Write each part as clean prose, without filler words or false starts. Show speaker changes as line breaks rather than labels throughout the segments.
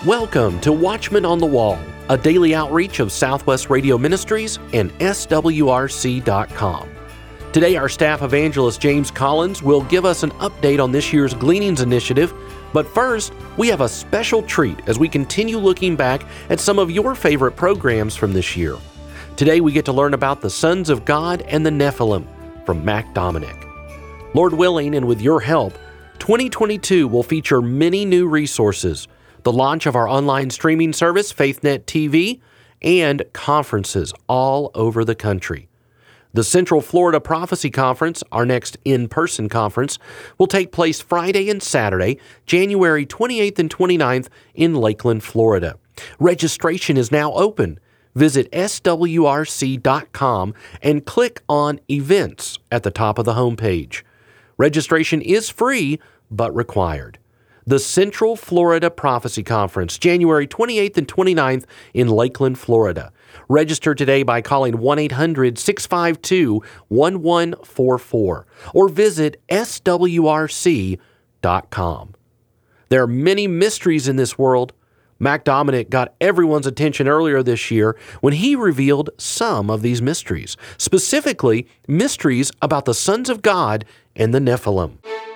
Welcome to Watchman on the Wall, a daily outreach of Southwest Radio Ministries and SWRC.com. Today, our staff evangelist James Collins will give us an update on this year's Gleanings Initiative. But first, we have a special treat as we continue looking back at some of your favorite programs from this year. Today, we get to learn about the Sons of God and the Nephilim from Mac Dominic. Lord willing, and with your help, 2022 will feature many new resources, the launch of our online streaming service, FaithNet TV, and conferences all over the country. The Central Florida Prophecy Conference, our next in-person conference, will take place Friday and Saturday, January 28th and 29th in Lakeland, Florida. Registration is now open. Visit swrc.com and click on Events at the top of the homepage. Registration is free, but required. The Central Florida Prophecy Conference, January 28th and 29th in Lakeland, Florida. Register today by calling 1-800-652-1144 or visit swrc.com. There are many mysteries in this world. Mac Dominic got everyone's attention earlier this year when he revealed some of these mysteries, specifically mysteries about the sons of God and the Nephilim.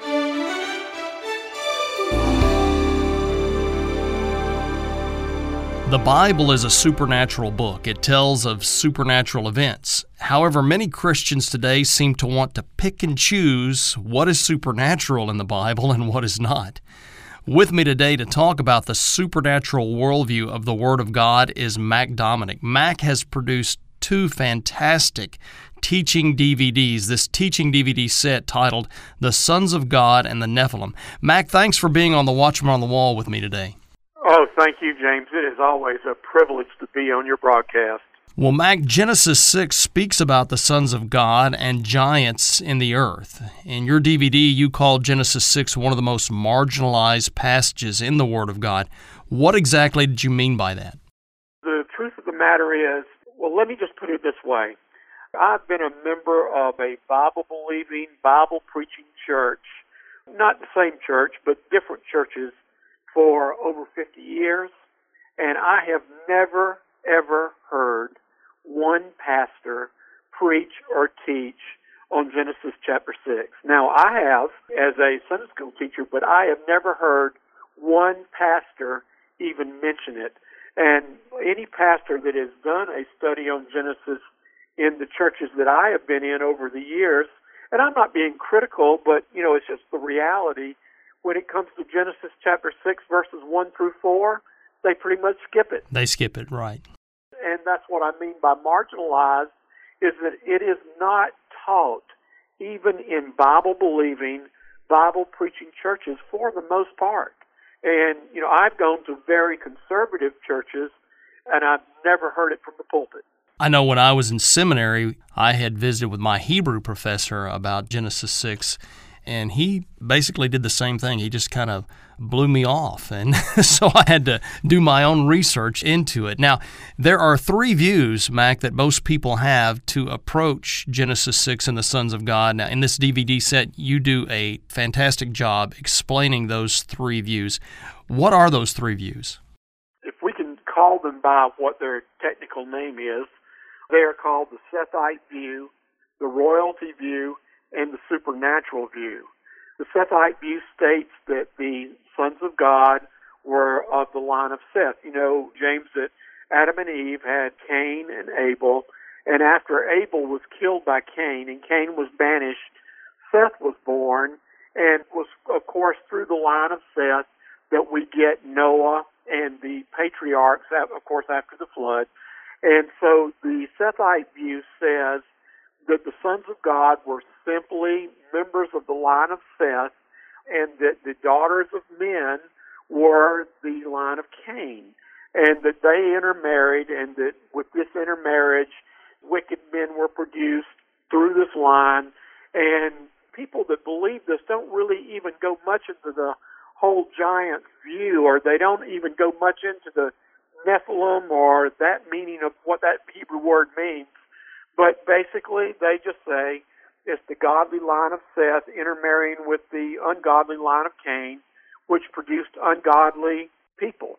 The Bible is a supernatural book. It tells of supernatural events. However, many Christians today seem to want to pick and choose what is supernatural in the Bible and what is not. With me today to talk about the supernatural worldview of the Word of God is Mac Dominic. Mac has produced two fantastic teaching DVDs, this teaching DVD set titled The Sons of God and the Nephilim. Mac, thanks for being on the Watchman on the Wall with me today.
Oh, thank you, James. It is always a privilege to be on your broadcast.
Well, Mac, Genesis 6 speaks about the sons of God and giants in the earth. In your DVD, you called Genesis 6 one of the most marginalized passages in the Word of God. What exactly did you mean by that?
The truth of the matter is, well, let me just put it this way. I've been a member of a Bible-believing, Bible-preaching church, not the same church, but different churches, for over 50 years, and I have never, ever heard one pastor preach or teach on Genesis chapter 6. Now, I have as a Sunday school teacher, but I have never heard one pastor even mention it. And any pastor that has done a study on Genesis in the churches that I have been in over the years, and I'm not being critical, but, it's just the reality. When it comes to Genesis chapter 6, verses 1 through 4, they pretty much skip it.
They skip it, right.
And that's what I mean by marginalized, is that it is not taught even in Bible-believing, Bible-preaching churches for the most part. And, I've gone to very conservative churches, and I've never heard it from the pulpit.
I know when I was in seminary, I had visited with my Hebrew professor about Genesis 6, and he basically did the same thing. He just kind of blew me off. And so I had to do my own research into it. Now, there are three views, Mac, that most people have to approach Genesis 6 and the sons of God. Now, in this DVD set, you do a fantastic job explaining those three views. What are those three views?
If we can call them by what their technical name is, they are called the Sethite view, the royalty view, and the supernatural view. The Sethite view states that the sons of God were of the line of Seth. James, that Adam and Eve had Cain and Abel, and after Abel was killed by Cain and Cain was banished, Seth was born, and was, of course, through the line of Seth that we get Noah and the patriarchs, of course, after the flood. And so the Sethite view says that the sons of God were simply members of the line of Seth, and that the daughters of men were the line of Cain, and that they intermarried, and that with this intermarriage, wicked men were produced through this line. And people that believe this don't really even go much into the whole giant view, or they don't even go much into the Nephilim or that meaning of what that Hebrew word means. But basically, they just say it's the godly line of Seth intermarrying with the ungodly line of Cain, which produced ungodly people.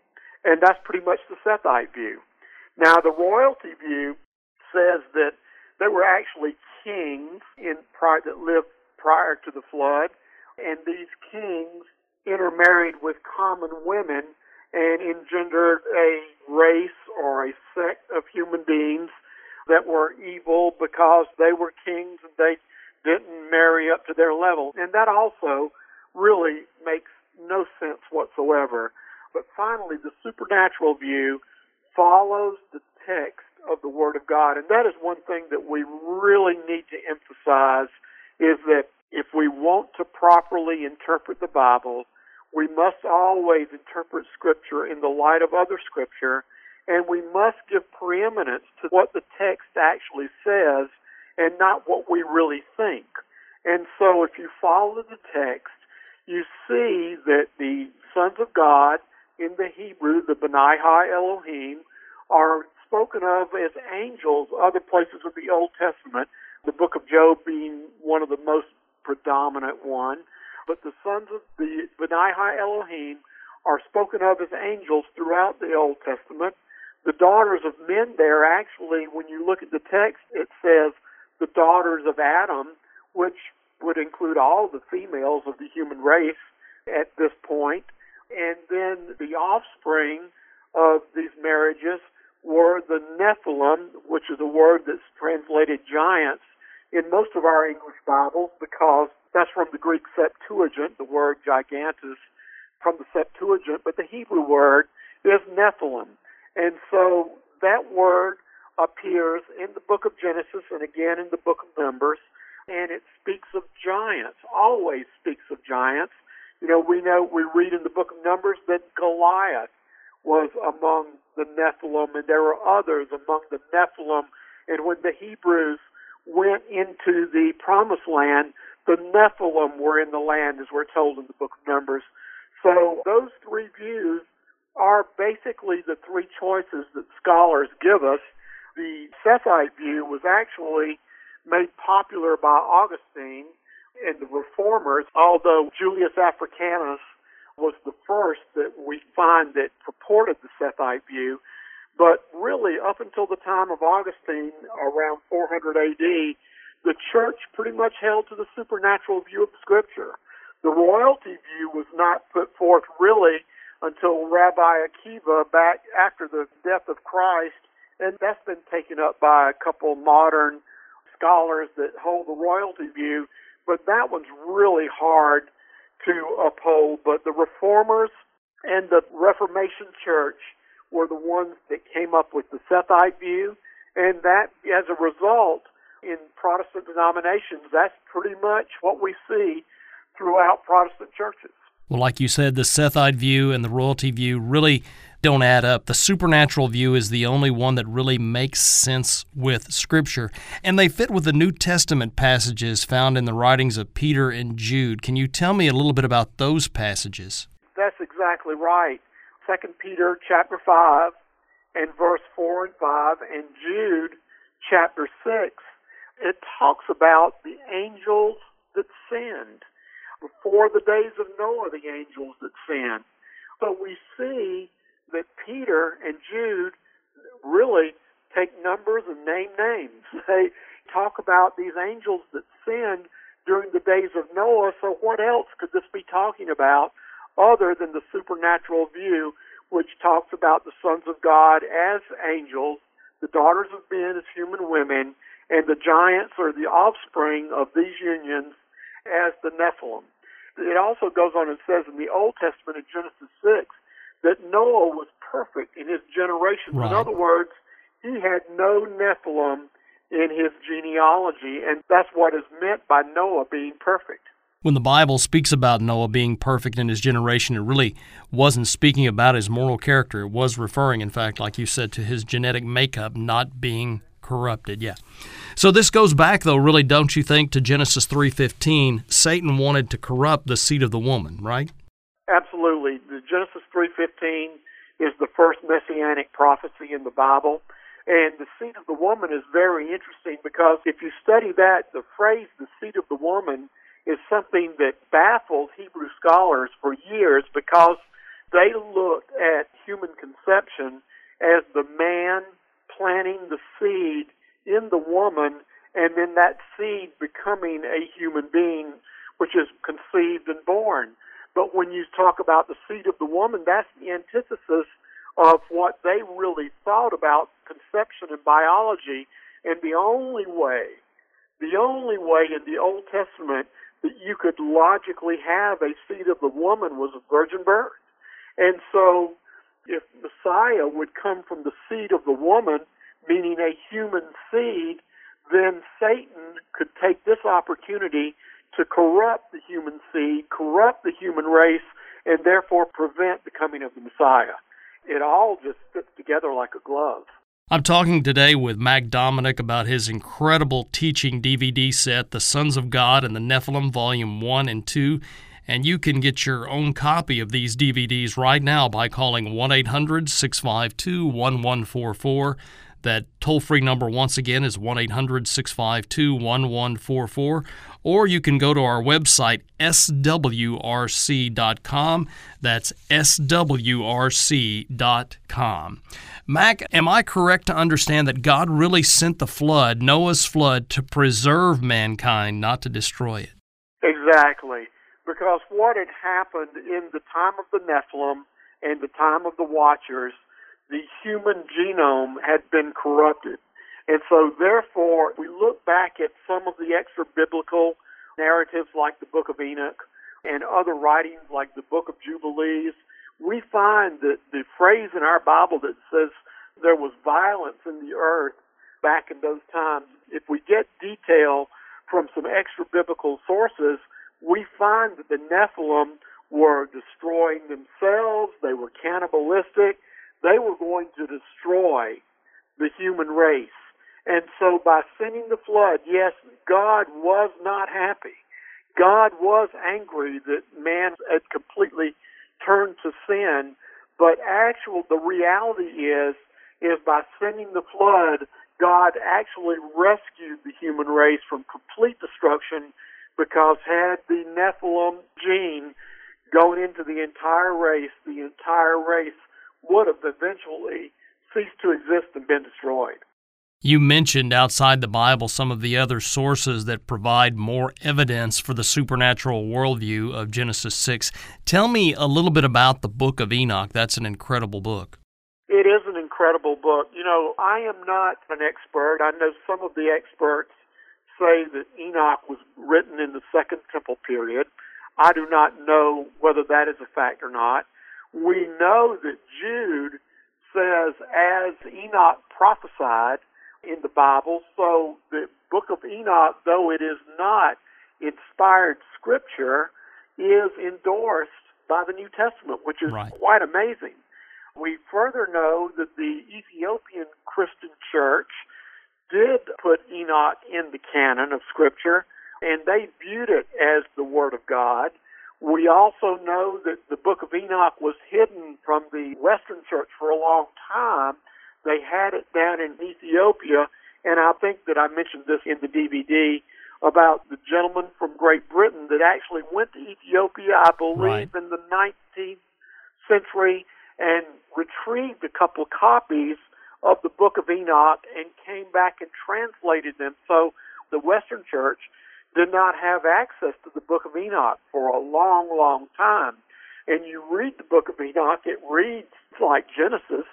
And that's pretty much the Sethite view. Now, the royalty view says that they were actually kings that lived prior to the flood, and these kings intermarried with common women and engendered a race or a sect of human beings that were evil because they were kings and they didn't marry up to their level. And that also really makes no sense whatsoever. But finally, the supernatural view follows the text of the Word of God. And that is one thing that we really need to emphasize, is that if we want to properly interpret the Bible, we must always interpret Scripture in the light of other Scripture, and we must give preeminence to what the text actually says and not what we really think. And so if you follow the text, you see that the sons of God in the Hebrew, the B'nai Ha-Elohim, are spoken of as angels other places of the Old Testament, the book of Job being one of the most predominant one. But the sons of the B'nai Ha-Elohim are spoken of as angels throughout the Old Testament. The daughters of men there, actually, when you look at the text, it says the daughters of Adam, which would include all the females of the human race at this point. And then the offspring of these marriages were the Nephilim, which is a word that's translated giants in most of our English Bibles, because that's from the Greek Septuagint, the word gigantus from the Septuagint, but the Hebrew word is Nephilim. And so that word appears in the book of Genesis and again in the book of Numbers, and it speaks of giants, always speaks of giants. We read in the book of Numbers that Goliath was among the Nephilim, and there were others among the Nephilim. And when the Hebrews went into the Promised Land, the Nephilim were in the land, as we're told in the book of Numbers. So those three views are basically the three choices that scholars give us. The Sethite view was actually made popular by Augustine and the Reformers, although Julius Africanus was the first that we find that purported the Sethite view. But really, up until the time of Augustine, around 400 A.D., the church pretty much held to the supernatural view of Scripture. The royalty view was not put forth really until Rabbi Akiva back after the death of Christ, and that's been taken up by a couple modern scholars that hold the royalty view, but that one's really hard to uphold. But the Reformers and the Reformation Church were the ones that came up with the Sethite view, and that, as a result, in Protestant denominations, that's pretty much what we see throughout Protestant churches.
Well, like you said, the Sethite view and the royalty view really don't add up. The supernatural view is the only one that really makes sense with Scripture, and they fit with the New Testament passages found in the writings of Peter and Jude. Can you tell me a little bit about those passages?
That's exactly right. 2 Peter chapter 5 and verse 4 and 5, and Jude chapter 6, it talks about the angels that sinned. Before the days of Noah, the angels that sinned. So we see that Peter and Jude really take numbers and name names. They talk about these angels that sinned during the days of Noah, so what else could this be talking about other than the supernatural view, which talks about the sons of God as angels, the daughters of men as human women, and the giants or the offspring of these unions as the Nephilim. It also goes on and says in the Old Testament in Genesis 6 that Noah was perfect in his generation.
Right.
In other words, he had no Nephilim in his genealogy, and that's what is meant by Noah being perfect.
When the Bible speaks about Noah being perfect in his generation, it really wasn't speaking about his moral character. It was referring, in fact, like you said, to his genetic makeup not being corrupted. Yeah. So this goes back, though, really, don't you think, to Genesis 3:15. Satan wanted to corrupt the seed of the woman, right?
Absolutely. The Genesis 3:15 is the first messianic prophecy in the Bible. And the seed of the woman is very interesting because if you study that, the phrase, the seed of the woman, is something that baffled Hebrew scholars for years because they looked at human conception as the man planting the seed in the woman, and then that seed becoming a human being, which is conceived and born. But when you talk about the seed of the woman, that's the antithesis of what they really thought about conception and biology. And the only way in the Old Testament that you could logically have a seed of the woman was a virgin birth. And so if Messiah would come from the seed of the woman, meaning a human seed, then Satan could take this opportunity to corrupt the human seed, corrupt the human race, and therefore prevent the coming of the Messiah. It all just fits together like a glove.
I'm talking today with Mac Dominic about his incredible teaching DVD set, The Sons of God and the Nephilim, Volume 1 and 2. And you can get your own copy of these DVDs right now by calling 1-800-652-1144. That toll-free number, once again, is 1-800-652-1144. Or you can go to our website, swrc.com. That's swrc.com. Mac, am I correct to understand that God really sent the flood, Noah's flood, to preserve mankind, not to destroy it?
Exactly. Because what had happened in the time of the Nephilim and the time of the Watchers, the human genome had been corrupted. And so, therefore, we look back at some of the extra-biblical narratives like the Book of Enoch and other writings like the Book of Jubilees. We find that the phrase in our Bible that says there was violence in the earth back in those times, if we get detail from some extra-biblical sources, we find that the Nephilim were destroying themselves, they were cannibalistic, they were going to destroy the human race. And so by sending the flood, yes, God was not happy. God was angry that man had completely turned to sin, but the reality is by sending the flood, God actually rescued the human race from complete destruction, because had the Nephilim gene gone into the entire race would have eventually ceased to exist and been destroyed.
You mentioned outside the Bible some of the other sources that provide more evidence for the supernatural worldview of Genesis 6. Tell me a little bit about the Book of Enoch. That's an incredible book.
It is an incredible book. You know, I am not an expert. I know some of the experts say that Enoch was written in the Second Temple period. I do not know whether that is a fact or not. We know that Jude says, as Enoch prophesied in the Bible, so the Book of Enoch, though it is not inspired scripture, is endorsed by the New Testament, which is quite amazing. We further know that the Ethiopian Christian Church did put Enoch in the canon of Scripture, and they viewed it as the Word of God. We also know that the Book of Enoch was hidden from the Western Church for a long time. They had it down in Ethiopia, and I think that I mentioned this in the DVD about the gentleman from Great Britain that actually went to Ethiopia, I believe, in the 19th century, and retrieved a couple copies of the Book of Enoch and came back and translated them. So the Western Church did not have access to the Book of Enoch for a long, long time. And you read the Book of Enoch, it reads like Genesis,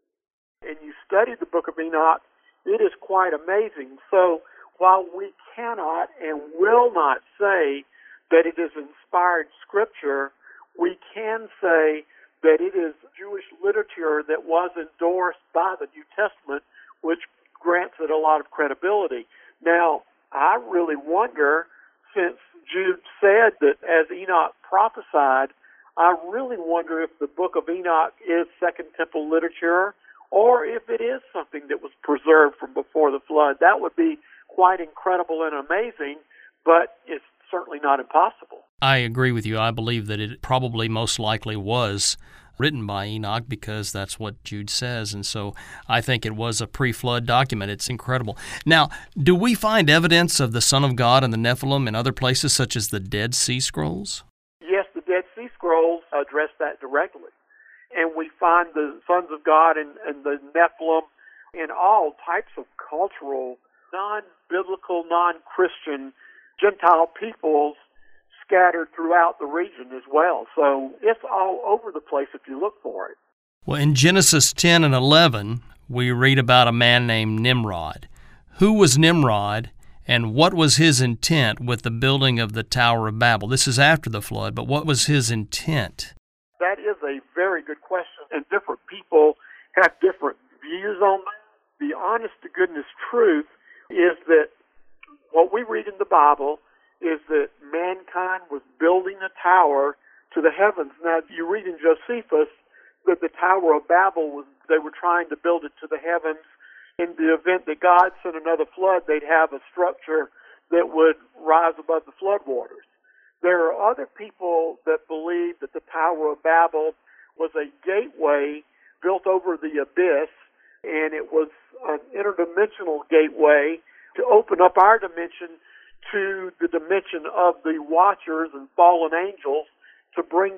and you study the Book of Enoch, it is quite amazing. So while we cannot and will not say that it is inspired scripture, we can say that it is Jewish literature that was endorsed by the New Testament, which grants it a lot of credibility. Now, I really wonder, since Jude said that as Enoch prophesied, I really wonder if the Book of Enoch is Second Temple literature, or if it is something that was preserved from before the flood. That would be quite incredible and amazing, but it's certainly not impossible.
I agree with you. I believe that it probably most likely was written by Enoch, because that's what Jude says, and so I think it was a pre-flood document. It's incredible. Now, do we find evidence of the Son of God and the Nephilim in other places, such as the Dead Sea Scrolls?
Yes, the Dead Sea Scrolls address that directly. and we find the sons of God and the Nephilim in all types of cultural, non-biblical, non-Christian, Gentile peoples scattered throughout the region as well. So it's all over the place if you look for it.
Well, in Genesis 10 and 11, we read about a man named Nimrod. Who was Nimrod, and what was his intent with the building of the Tower of Babel? This is after the flood, but what was his intent?
That is a very good question, and different people have different views on that. The honest-to-goodness truth is that what we read in the Bible is that mankind was building a tower to the heavens. Now, you read in Josephus that the Tower of Babel they were trying to build it to the heavens. In the event that God sent another flood, they'd have a structure that would rise above the floodwaters. There are other people that believe that the Tower of Babel was a gateway built over the abyss, and it was an interdimensional gateway to open up our dimension to the dimension of the watchers and fallen angels, to bring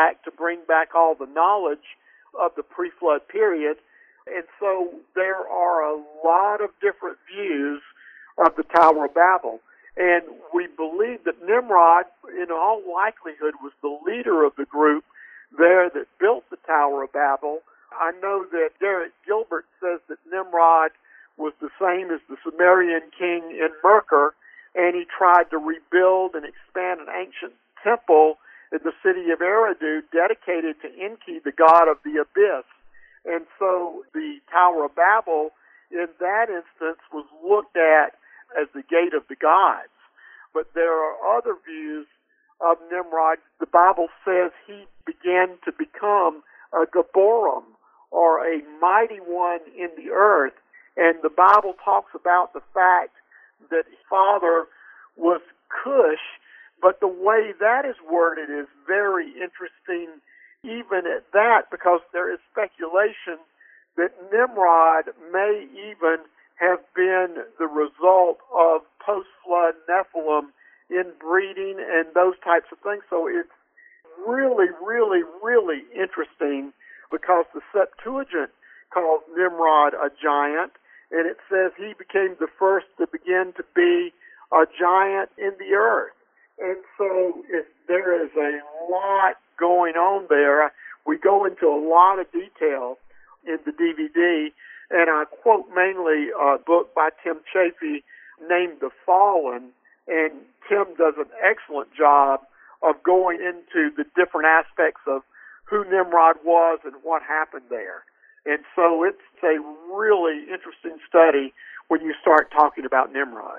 back all the knowledge of the pre-flood period. And so there are a lot of different views of the Tower of Babel. And we believe that Nimrod, in all likelihood, was the leader of the group there that built the Tower of Babel. I know that Derek Gilbert says that Nimrod was the same as the Sumerian king in Merkur, and he tried to rebuild and expand an ancient temple in the city of Eridu dedicated to Enki, the god of the abyss. And so the Tower of Babel, in that instance, was looked at as the gate of the gods. But there are other views of Nimrod. The Bible says he began to become a Gabborim, or a mighty one in the earth. And the Bible talks about the fact that his father was Cush, but the way that is worded is very interesting even at that, because there is speculation that Nimrod may even have been the result of post-flood Nephilim inbreeding and those types of things. So it's really, really, really interesting, because the Septuagint calls Nimrod a giant, and it says he became the first to begin to be a giant in the earth. And so there is a lot going on there. We go into a lot of detail in the DVD, and I quote mainly a book by Tim Chaffee named The Fallen, and Tim does an excellent job of going into the different aspects of who Nimrod was and what happened there. And so it's a really interesting study when you start talking about Nimrod.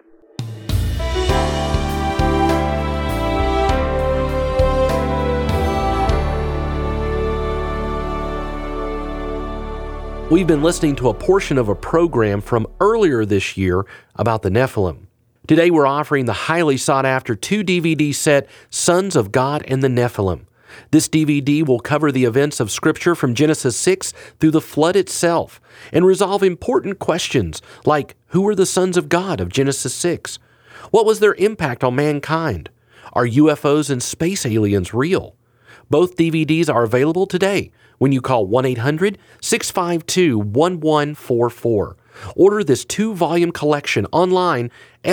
We've been listening to a portion of a program from earlier this year about the Nephilim. Today we're offering the highly sought-after 2-DVD set, Sons of God and the Nephilim. This DVD will cover the events of Scripture from Genesis 6 through the flood itself and resolve important questions like, who were the sons of God of Genesis 6? What was their impact on mankind? Are UFOs and space aliens real? Both DVDs are available today when you call 1-800-652-1144. Order this 2-volume collection online,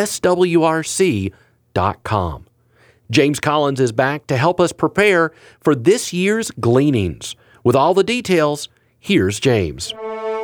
swrc.com. James Collins is back to help us prepare for this year's gleanings. With all the details, here's James.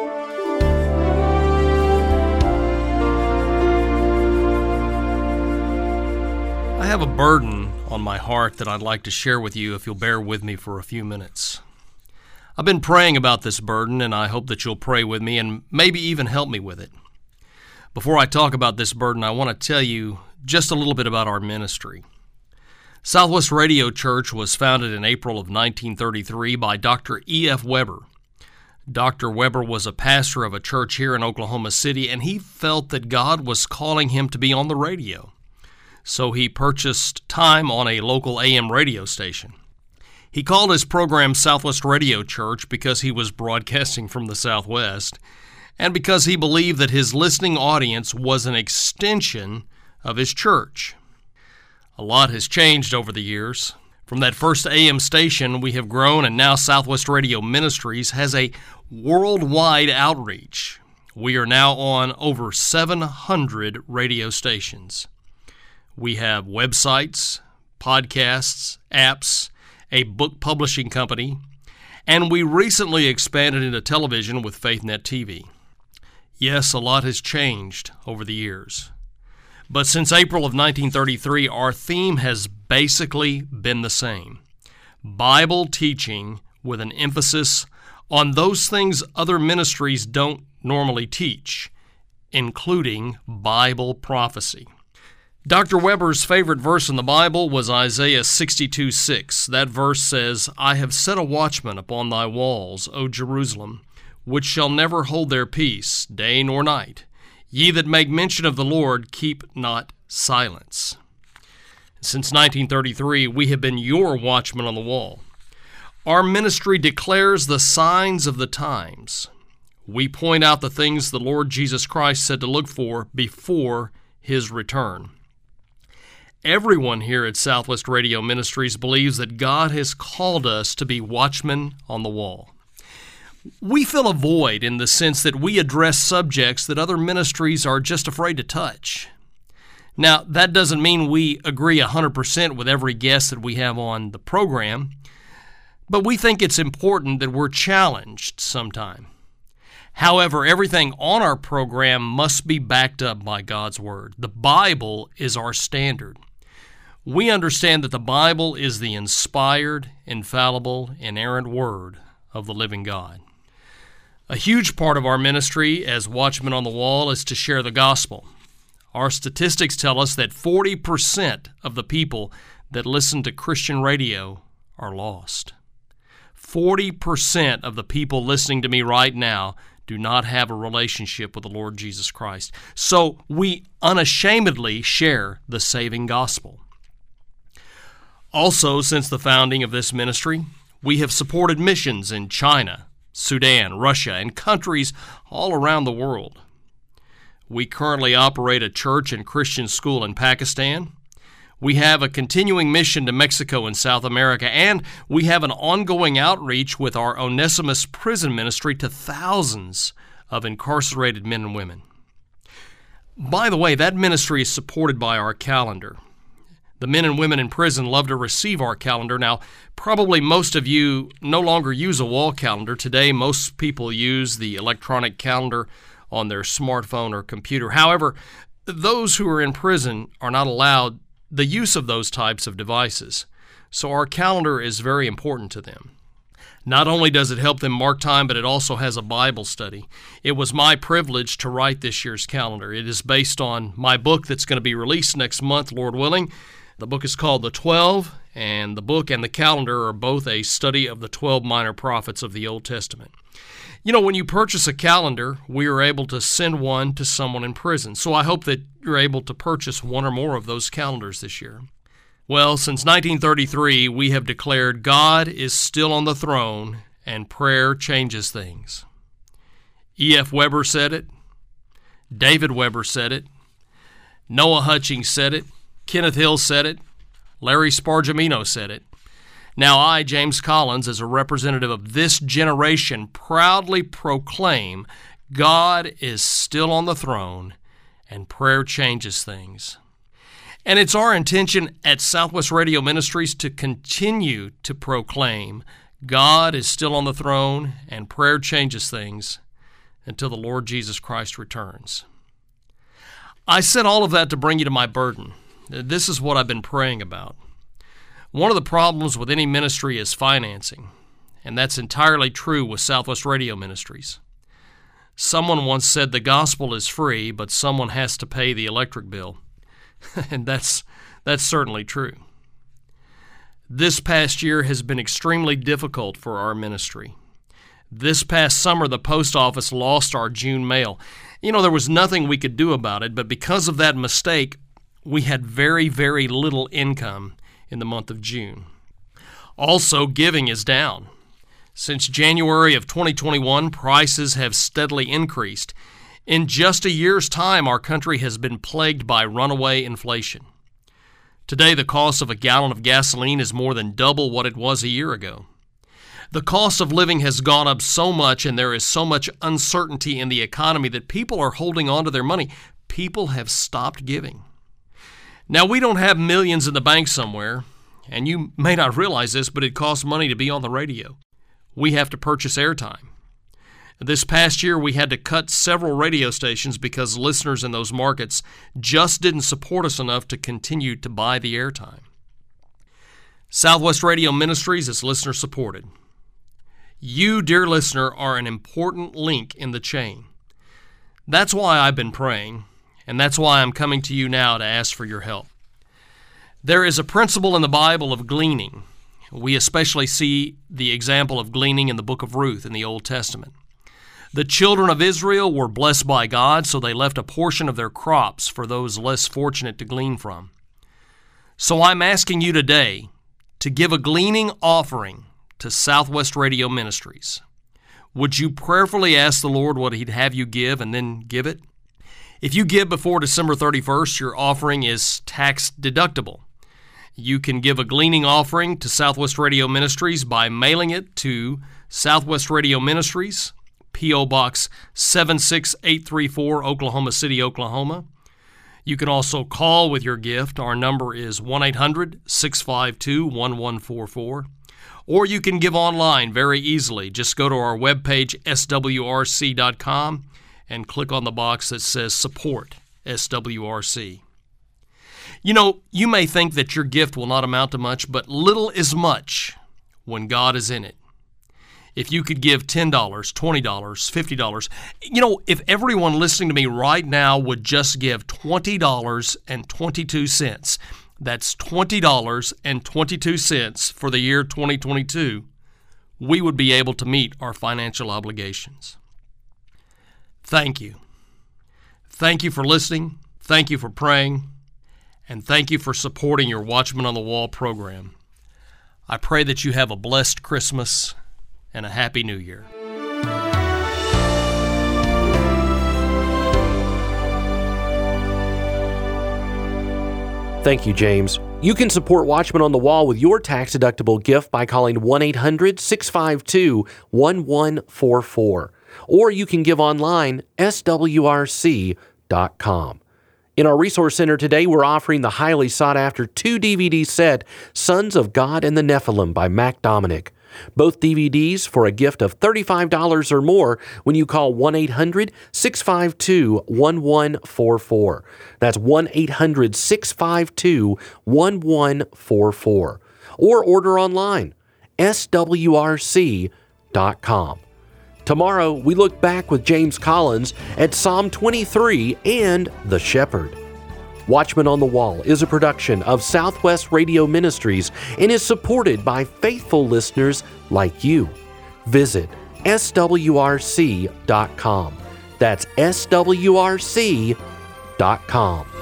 I have a burden on my heart that I'd like to share with you if you'll bear with me for a few minutes. I've been praying about this burden, and I hope that you'll pray with me and maybe even help me with it. Before I talk about this burden, I want to tell you just a little bit about our ministry. Southwest Radio Church was founded in April of 1933 by Dr. E.F. Weber. Dr. Weber was a pastor of a church here in Oklahoma City, and he felt that God was calling him to be on the radio. So he purchased time on a local AM radio station. He called his program Southwest Radio Church because he was broadcasting from the Southwest, and because he believed that his listening audience was an extension of his church. A lot has changed over the years. From that first AM station, we have grown, and now Southwest Radio Ministries has a worldwide outreach. We are now on over 700 radio stations. We have websites, podcasts, apps, a book publishing company, and we recently expanded into television with FaithNet TV. Yes, a lot has changed over the years. But since April of 1933, our theme has basically been the same. Bible teaching with an emphasis on those things other ministries don't normally teach, including Bible prophecy. Dr. Weber's favorite verse in the Bible was Isaiah 62:6. That verse says, "I have set a watchman upon thy walls, O Jerusalem, which shall never hold their peace, day nor night. Ye that make mention of the Lord, keep not silence." Since 1933, we have been your watchmen on the wall. Our ministry declares the signs of the times. We point out the things the Lord Jesus Christ said to look for before His return. Everyone here at Southwest Radio Ministries believes that God has called us to be watchmen on the wall. We fill a void in the sense that we address subjects that other ministries are just afraid to touch. Now, that doesn't mean we agree 100% with every guest that we have on the program, but we think it's important that we're challenged sometime. However, everything on our program must be backed up by God's Word. The Bible is our standard. We understand that the Bible is the inspired, infallible, inerrant Word of the living God. A huge part of our ministry as Watchmen on the Wall is to share the gospel. Our statistics tell us that 40% of the people that listen to Christian radio are lost. 40% of the people listening to me right now do not have a relationship with the Lord Jesus Christ. So we unashamedly share the saving gospel. Also, since the founding of this ministry, we have supported missions in China, Sudan, Russia, and countries all around the world. We currently operate a church and Christian school in Pakistan. We have a continuing mission to Mexico and South America, and we have an ongoing outreach with our Onesimus prison ministry to thousands of incarcerated men and women. By the way, that ministry is supported by our calendar. The men and women in prison love to receive our calendar. Now, probably most of you no longer use a wall calendar. Today, most people use the electronic calendar on their smartphone or computer. However, those who are in prison are not allowed the use of those types of devices. So our calendar is very important to them. Not only does it help them mark time, but it also has a Bible study. It was my privilege to write this year's calendar. It is based on my book that's going to be released next month, Lord willing. The book is called The 12, and the book and the calendar are both a study of the 12 minor prophets of the Old Testament. You know, when you purchase a calendar, we are able to send one to someone in prison. So I hope that you're able to purchase one or more of those calendars this year. Well, since 1933, we have declared God is still on the throne and prayer changes things. E.F. Weber said it. David Weber said it. Noah Hutchings said it. Kenneth Hill said it. Larry Spargimino said it. Now I, James Collins, as a representative of this generation, proudly proclaim God is still on the throne and prayer changes things. And it's our intention at Southwest Radio Ministries to continue to proclaim God is still on the throne and prayer changes things until the Lord Jesus Christ returns. I said all of that to bring you to my burden. This is what I've been praying about. One of the problems with any ministry is financing, and that's entirely true with Southwest Radio Ministries. Someone once said the gospel is free, but someone has to pay the electric bill. And that's certainly true. This past year has been extremely difficult for our ministry. This past summer, the post office lost our June mail. You know, there was nothing we could do about it, but because of that mistake, we had very, very little income in the month of June. Also, giving is down. Since January of 2021, prices have steadily increased. In just a year's time, our country has been plagued by runaway inflation. Today, the cost of a gallon of gasoline is more than double what it was a year ago. The cost of living has gone up so much, and there is so much uncertainty in the economy that people are holding on to their money. People have stopped giving. Now, we don't have millions in the bank somewhere, and you may not realize this, but it costs money to be on the radio. We have to purchase airtime. This past year, we had to cut several radio stations because listeners in those markets just didn't support us enough to continue to buy the airtime. Southwest Radio Ministries is listener-supported. You, dear listener, are an important link in the chain. That's why I've been praying, and that's why I'm coming to you now to ask for your help. There is a principle in the Bible of gleaning. We especially see the example of gleaning in the book of Ruth in the Old Testament. The children of Israel were blessed by God, so they left a portion of their crops for those less fortunate to glean from. So I'm asking you today to give a gleaning offering to Southwest Radio Ministries. Would you prayerfully ask the Lord what He'd have you give and then give it? If you give before December 31st, your offering is tax deductible. You can give a gleaning offering to Southwest Radio Ministries by mailing it to Southwest Radio Ministries, P.O. Box 76834, Oklahoma City, Oklahoma. You can also call with your gift. Our number is 1-800-652-1144. Or you can give online very easily. Just go to our webpage, swrc.com, and click on the box that says Support SWRC. You know, you may think that your gift will not amount to much, but little is much when God is in it. If you could give $10, $20, $50, you know, if everyone listening to me right now would just give $20.22, that's $20.22 for the year 2022, we would be able to meet our financial obligations. Thank you. Thank you for listening. Thank you for praying. And thank you for supporting your Watchman on the Wall program. I pray that you have a blessed Christmas and a Happy New Year.
Thank you, James. You can support Watchman on the Wall with your tax-deductible gift by calling 1-800-652-1144. Or you can give online, swrc.com. In our Resource Center today, we're offering the highly sought-after 2-DVD set, Sons of God and the Nephilim by Mac Dominic. Both DVDs for a gift of $35 or more when you call 1-800-652-1144. That's 1-800-652-1144. Or order online, swrc.com. Tomorrow, we look back with James Collins at Psalm 23 and The Shepherd. Watchman on the Wall is a production of Southwest Radio Ministries and is supported by faithful listeners like you. Visit swrc.com. That's swrc.com.